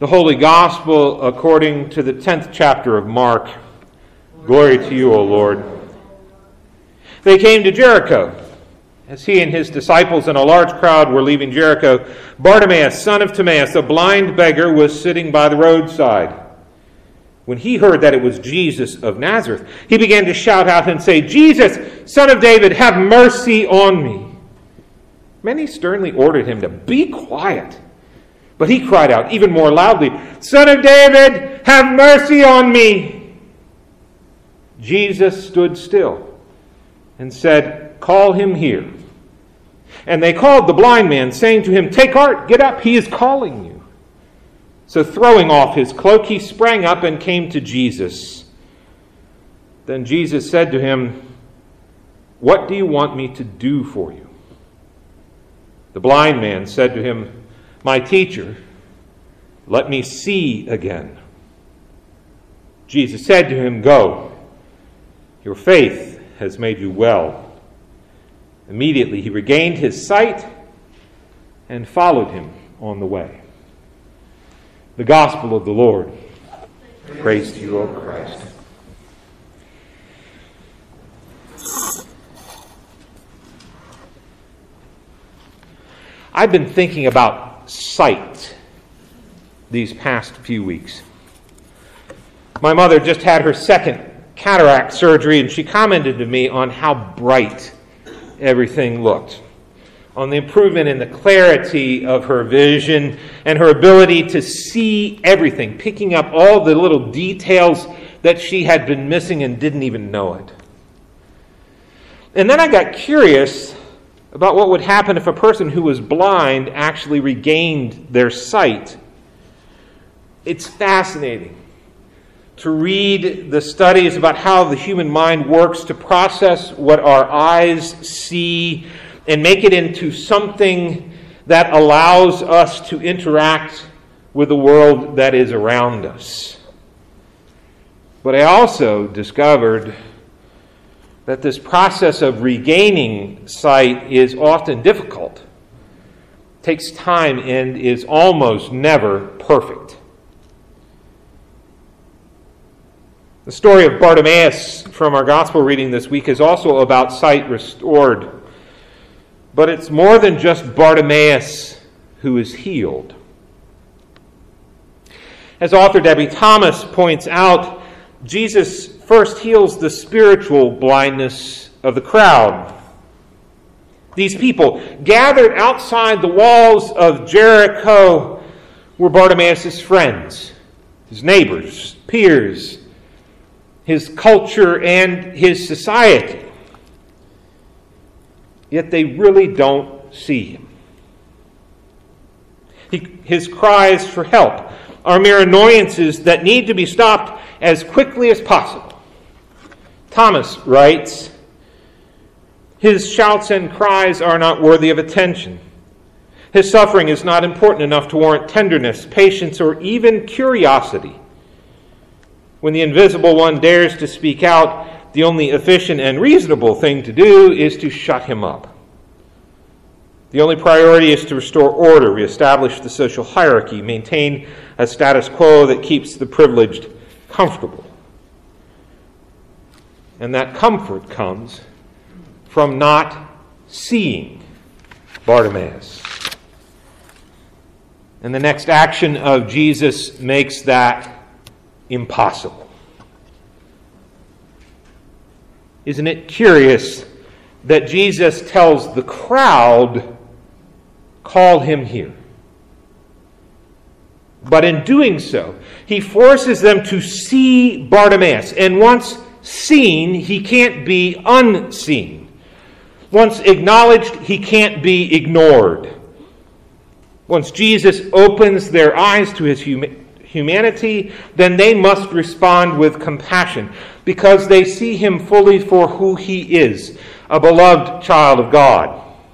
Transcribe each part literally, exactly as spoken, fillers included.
Holy Gospel according to the tenth chapter of Mark. Glory to you, O Lord. They came to Jericho. As he and his disciples and a large crowd were leaving Jericho, Bartimaeus, son of Timaeus, a blind beggar, was sitting by the roadside. When he heard that it was Jesus of Nazareth, he began to shout out and say, "Jesus, Son of David, have mercy on me." Many sternly ordered him to be quiet. But he cried out even more loudly, "Son of David, have mercy on me." Jesus stood still and said, "Call him here." And they called the blind man, saying to him, "Take heart, get up, he is calling you." So throwing off his cloak, he sprang up and came to Jesus. Then Jesus said to him, "What do you want me to do for you?" The blind man said to him, "My teacher, let me see again." Jesus said to him, "Go, your faith has made you well." Immediately he regained his sight and followed him on the way. The Gospel of the Lord. Praise to you, O Christ. I've been thinking about sight these past few weeks. My mother just had her second cataract surgery, and she commented to me on how bright everything looked, on the improvement in the clarity of her vision and her ability to see everything, picking up all the little details that she had been missing and didn't even know it. And then I got curious about what would happen if a person who was blind actually regained their sight. It's fascinating to read the studies about how the human mind works to process what our eyes see and make it into something that allows us to interact with the world that is around us. But I also discovered that this process of regaining sight is often difficult, takes time, and is almost never perfect. The story of Bartimaeus from our gospel reading this week is also about sight restored. But it's more than just Bartimaeus who is healed. As author Debbie Thomas points out, Jesus first heals the spiritual blindness of the crowd. These people gathered outside the walls of Jericho were Bartimaeus' friends, his neighbors, peers, his culture, and his society. Yet they really don't see him. He, his cries for help are mere annoyances that need to be stopped as quickly as possible. Thomas writes, "His shouts and cries are not worthy of attention. His suffering is not important enough to warrant tenderness, patience, or even curiosity. When the invisible one dares to speak out, the only efficient and reasonable thing to do is to shut him up. The only priority is to restore order, reestablish the social hierarchy, maintain a status quo that keeps the privileged comfortable. And that comfort comes from not seeing Bartimaeus." And the next action of Jesus makes that impossible. Isn't it curious that Jesus tells the crowd, "Call him here"? But in doing so, he forces them to see Bartimaeus. And once seen, he can't be unseen. Once acknowledged, he can't be ignored. Once Jesus opens their eyes to his hum- humanity, then they must respond with compassion because they see him fully for who he is, a beloved child of God.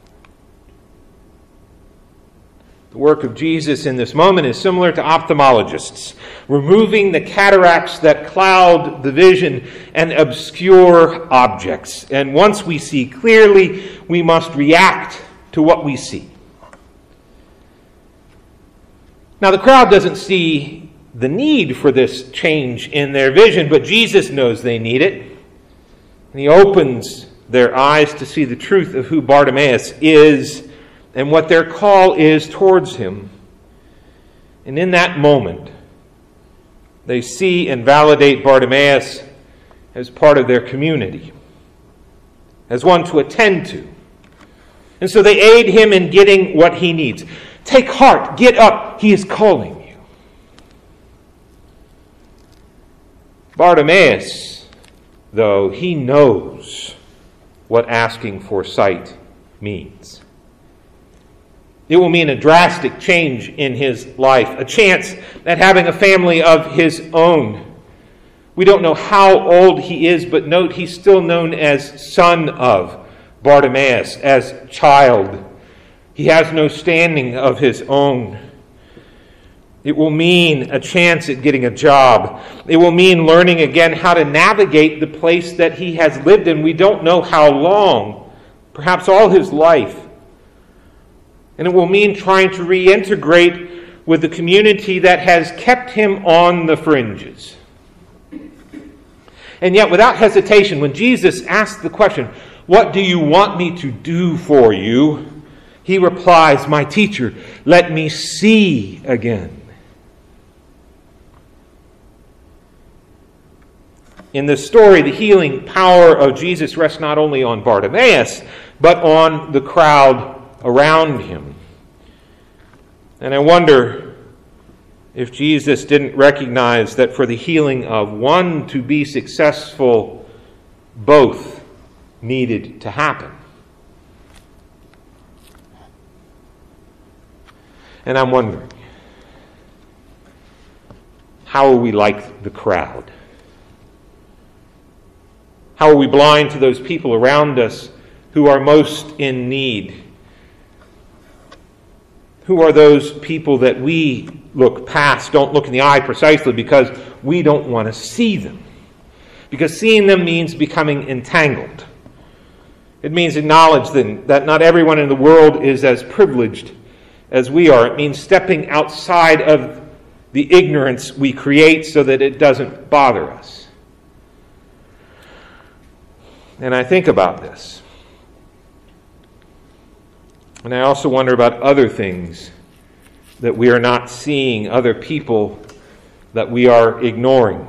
The work of Jesus in this moment is similar to ophthalmologists, removing the cataracts that cloud the vision and obscure objects. And once we see clearly, we must react to what we see. Now, the crowd doesn't see the need for this change in their vision, but Jesus knows they need it. And he opens their eyes to see the truth of who Bartimaeus is and what their call is towards him. And in that moment, they see and validate Bartimaeus as part of their community, as one to attend to. And so they aid him in getting what he needs. Take heart, get up, he is calling you. Bartimaeus, though, he knows what asking for sight means. It will mean a drastic change in his life, a chance at having a family of his own. We don't know how old he is, but note he's still known as son of Bartimaeus, as child. He has no standing of his own. It will mean a chance at getting a job. It will mean learning again how to navigate the place that he has lived in. We don't know how long, perhaps all his life. And it will mean trying to reintegrate with the community that has kept him on the fringes. And yet, without hesitation, when Jesus asks the question, "What do you want me to do for you?" he replies, "My teacher, let me see again." In this story, the healing power of Jesus rests not only on Bartimaeus, but on the crowd around him. And I wonder if Jesus didn't recognize that for the healing of one to be successful, both needed to happen. And I'm wondering, how are we like the crowd? How are we blind to those people around us who are most in need? Who are those people that we look past, don't look in the eye precisely because we don't want to see them? Because seeing them means becoming entangled. It means acknowledging that not everyone in the world is as privileged as we are. It means stepping outside of the ignorance we create so that it doesn't bother us. And I think about this. And I also wonder about other things that we are not seeing, other people that we are ignoring.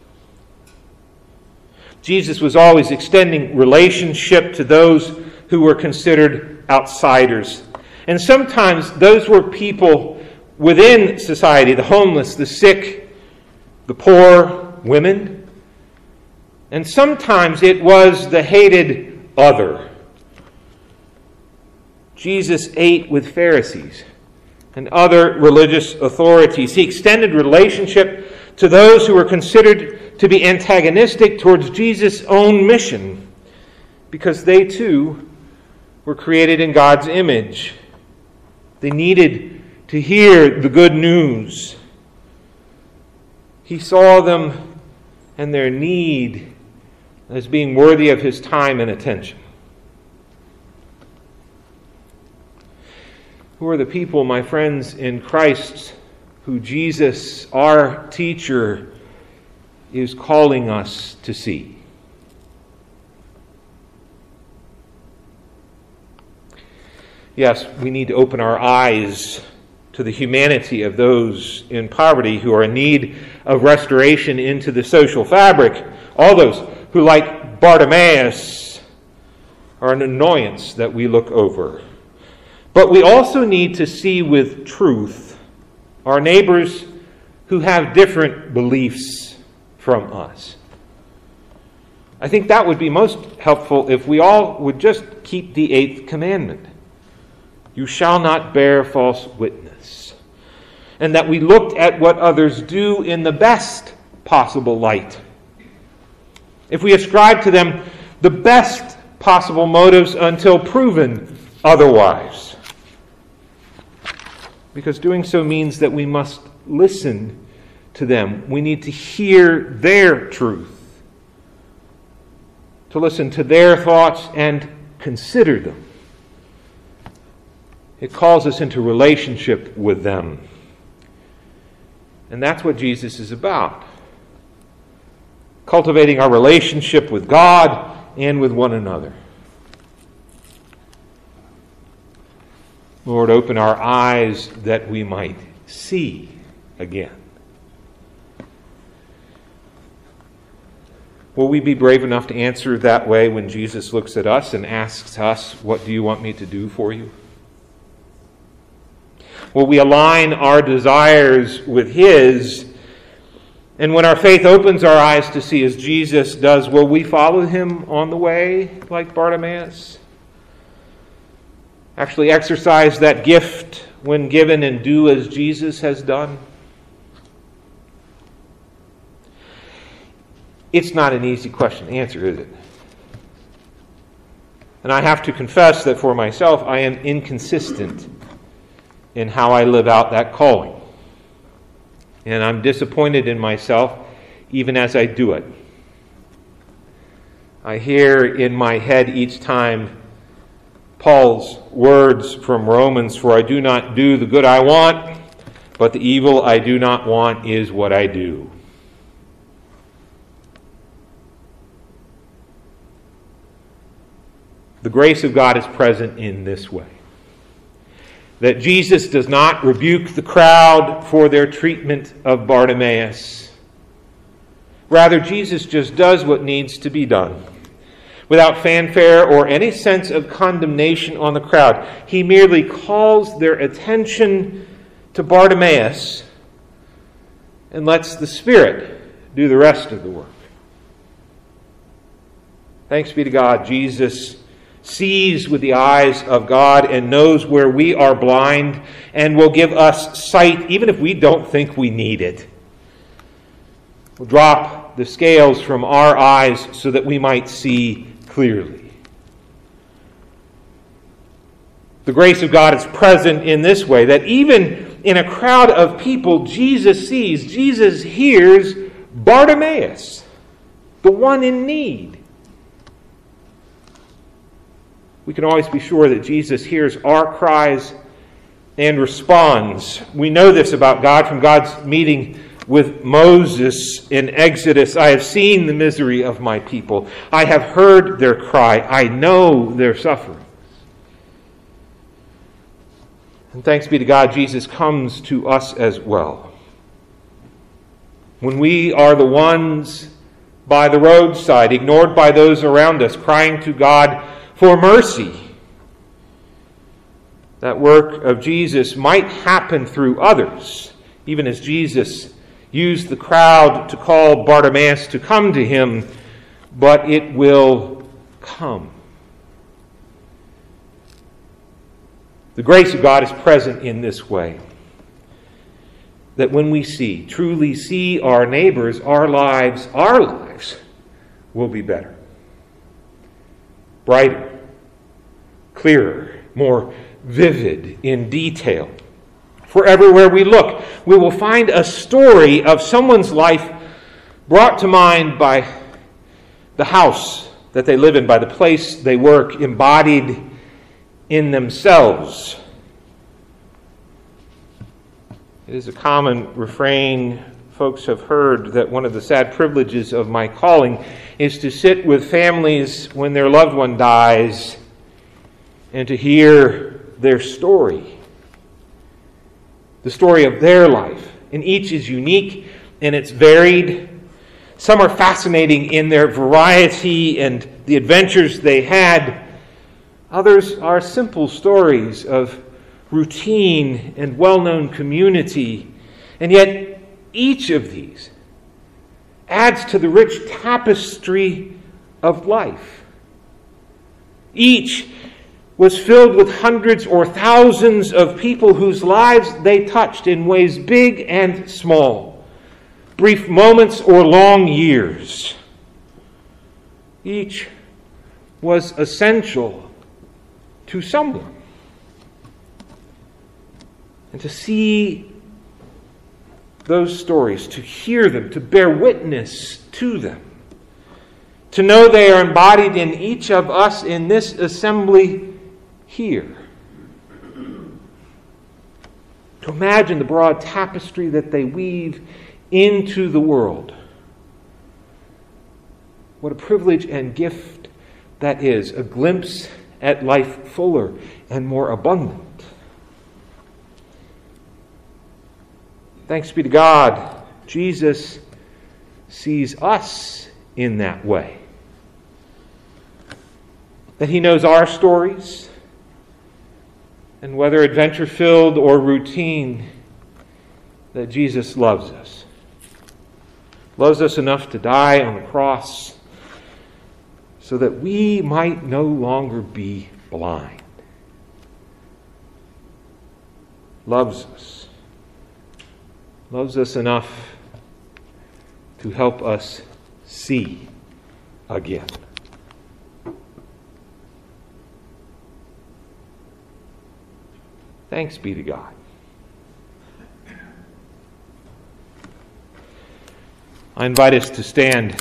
Jesus was always extending relationship to those who were considered outsiders. And sometimes those were people within society, the homeless, the sick, the poor, women. And sometimes it was the hated other. Jesus ate with Pharisees and other religious authorities. He extended relationship to those who were considered to be antagonistic towards Jesus' own mission, because they too were created in God's image. They needed to hear the good news. He saw them and their need as being worthy of his time and attention. Who are the people, my friends, in Christ who Jesus, our teacher, is calling us to see? Yes, we need to open our eyes to the humanity of those in poverty who are in need of restoration into the social fabric. All those who, like Bartimaeus, are an annoyance that we look over. But we also need to see with truth our neighbors who have different beliefs from us. I think that would be most helpful if we all would just keep the eighth commandment. You shall not bear false witness. And that we looked at what others do in the best possible light. If we ascribe to them the best possible motives until proven otherwise. Because doing so means that we must listen to them. We need to hear their truth. To listen to their thoughts and consider them. It calls us into relationship with them. And that's what Jesus is about. Cultivating our relationship with God and with one another. Lord, open our eyes that we might see again. Will we be brave enough to answer that way when Jesus looks at us and asks us, "What do you want me to do for you?" Will we align our desires with His? And when our faith opens our eyes to see as Jesus does, will we follow Him on the way like Bartimaeus? Actually exercise that gift when given and do as Jesus has done? It's not an easy question to answer, is it? And I have to confess that for myself, I am inconsistent in how I live out that calling. And I'm disappointed in myself even as I do it. I hear in my head each time Paul's words from Romans, "For I do not do the good I want, but the evil I do not want is what I do." The grace of God is present in this way. That Jesus does not rebuke the crowd for their treatment of Bartimaeus. Rather, Jesus just does what needs to be done. Without fanfare or any sense of condemnation on the crowd, He merely calls their attention to Bartimaeus and lets the Spirit do the rest of the work. Thanks be to God, Jesus sees with the eyes of God and knows where we are blind and will give us sight even if we don't think we need it. We'll drop the scales from our eyes so that we might see clearly. The grace of God is present in this way, that even in a crowd of people, Jesus sees, Jesus hears Bartimaeus, the one in need. We can always be sure that Jesus hears our cries and responds. We know this about God from God's meeting with Moses in Exodus. "I have seen the misery of my people. I have heard their cry. I know their sufferings." And thanks be to God, Jesus comes to us as well. When we are the ones by the roadside, ignored by those around us, crying to God for mercy, that work of Jesus might happen through others, even as Jesus used the crowd to call Bartimaeus to come to Him, but it will come. The grace of God is present in this way, that when we see, truly see our neighbors, our lives, our lives will be better, brighter, clearer, more vivid in detail. For everywhere we look, we will find a story of someone's life brought to mind by the house that they live in, by the place they work, embodied in themselves. It is a common refrain folks have heard that one of the sad privileges of my calling is to sit with families when their loved one dies and to hear their story, the story of their life. And each is unique and it's varied. Some are fascinating in their variety and the adventures they had. Others are simple stories of routine and well-known community. And yet each of these adds to the rich tapestry of life. Each was filled with hundreds or thousands of people whose lives they touched in ways big and small, brief moments or long years. Each was essential to someone. And to see those stories, to hear them, to bear witness to them, to know they are embodied in each of us in this assembly here. to imagine the broad tapestry that they weave into the world. What a privilege and gift that is, a glimpse at life fuller and more abundant. Thanks be to God, Jesus sees us in that way. That he knows our stories, and whether adventure-filled or routine, that Jesus loves us. Loves us enough to die on the cross so that we might no longer be blind. Loves us. Loves us enough to help us see again. Thanks be to God. I invite us to stand